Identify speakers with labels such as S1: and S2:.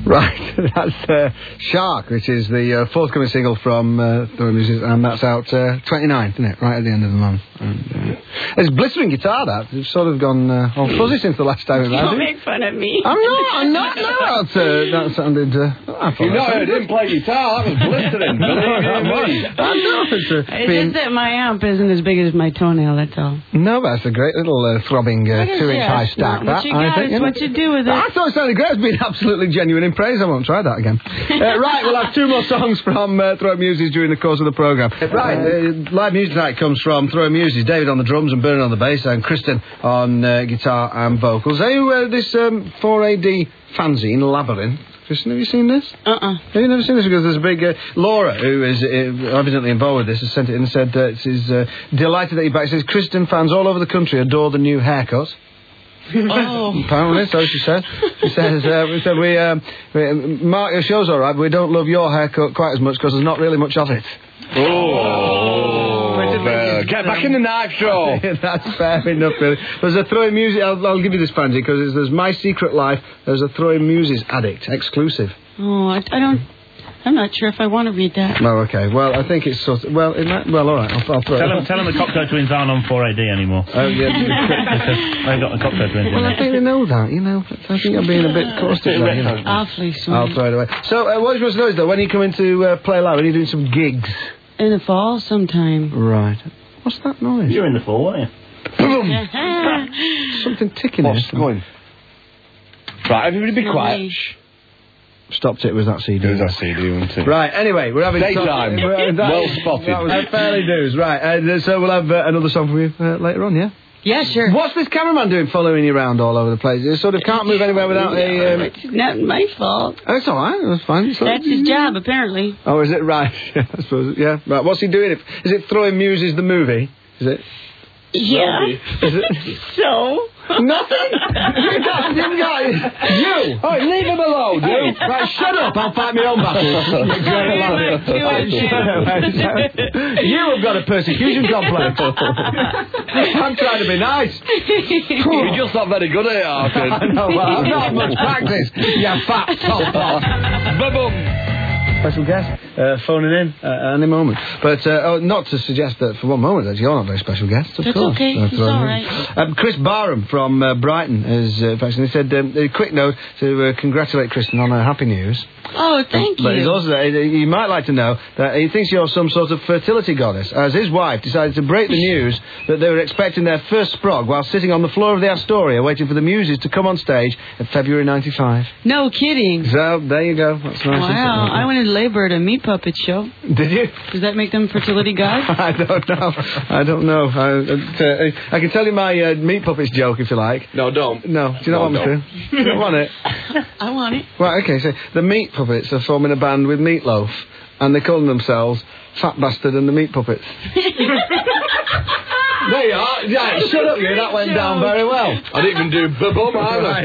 S1: Right, that's Shark, which is the forthcoming single from Throwing Muses, and that's out 29th, isn't it? Right at the end of the month. And, it's blistering guitar, that. It's sort of gone all fuzzy since the last time around.
S2: Don't make fun of me.
S1: I'm not. No, that sounded...
S3: you know, I didn't play guitar, that was blistering.
S2: It's just that my amp isn't as big as my toenail, that's all.
S1: No, that's a great little throbbing 2-inch high stack.
S2: What you got is what you do with it.
S1: I thought it sounded great. It's been absolutely genuine in praise. I won't try that again. Right, we'll have 2 more songs from Throwing Muses during the course of the programme. Right, live music tonight comes from Throwing Muses, David on the drums and Bernard on the bass, and Kristen on guitar and vocals. This 4AD fanzine, Labyrinth. Kristen, have you seen this? Have you never seen this? Because there's a big... Laura, who is evidently involved with this, has sent it in and said she's delighted that you're back. She says, Kristen fans all over the country adore the new haircut.
S2: Oh.
S1: Apparently, so she said. She says, Mark, your show's all right, but we don't love your haircut quite as much because there's not really much of it.
S3: Get back in the knife drawer.
S1: That's fair enough, really. There's a Throwing Muses... I'll give you this, Pansy, because there's My Secret Life. There's a Throwing Muses addict, exclusive.
S2: Oh, I don't... I'm not sure if I want to read that.
S1: No, okay. Well, I think it's sort of... Well, all right. I'll throw it.
S4: Tell them the Cocktail Twins aren't on 4AD anymore.
S1: Oh, yeah.
S4: They've got the Cocktail Twins in
S1: Well, I think they know that, you know. I think I'm being a bit caustic there, you know.
S2: Awfully sweet.
S1: I'll throw it away. So, what you supposed to know is, though, when are you coming to play live? When are you doing some gigs?
S2: In the fall sometime.
S1: Right. What's that noise?
S4: You're in the fall, aren't
S1: you? Something ticking here.
S3: What's going? Right, everybody be quiet.
S1: Stopped it with that CD.
S3: It was that CD, wasn't it?
S1: Right, anyway, we're having...
S3: Daytime. Well spotted.
S1: That was fairly news. Right, so we'll have another song for you later on, yeah?
S2: Yeah, sure.
S1: What's this cameraman doing following you around all over the place? He sort of can't move anywhere without a...
S2: It's not my fault.
S1: Oh, it's all right. That's fine.
S2: That's his job, apparently.
S1: Oh, is it? Right. I suppose, yeah. Right, what's he doing? Is it Throwing Muses the movie? Is it?
S2: Yeah.
S1: Is it?
S2: So?
S1: Nothing? You!
S3: Oh, leave him alone, you!
S1: Right, shut up, I'll fight my own battles. You have got a persecution complex. I'm trying to be nice.
S3: You're just not very good at it, Arthur.
S1: No, well, I've not had much practice, you fat top pot.
S3: Ba-boom!
S1: Special guest phoning in at any moment. But not to suggest that for one moment that you're not a very special guest, of
S2: That's
S1: course.
S2: okay, it's all right.
S1: Chris Barham from Brighton is he said a quick note to congratulate Kristen on her happy news.
S2: Oh, thank you.
S1: But he's also you might like to know that he thinks you're some sort of fertility goddess, as his wife decided to break the news that they were expecting their first sprog while sitting on the floor of the Astoria waiting for the Muses to come on stage in February '95.
S2: No kidding.
S1: So there you go. That's nice.
S2: Wow, I went in labor at a meat puppet show.
S1: Did you?
S2: Does that make them fertility gods?
S1: I don't know. I can tell you my meat puppets joke if you like.
S3: No, don't.
S1: No, do you not want me to? You don't want it?
S2: I want it.
S1: Right, okay, so the Meat Puppets are forming a band with Meatloaf, and they call themselves Fat Bastard and the Meat Puppets. There you are. Yeah, shut up, you. That went down very well.
S3: I didn't even do ba-bum either.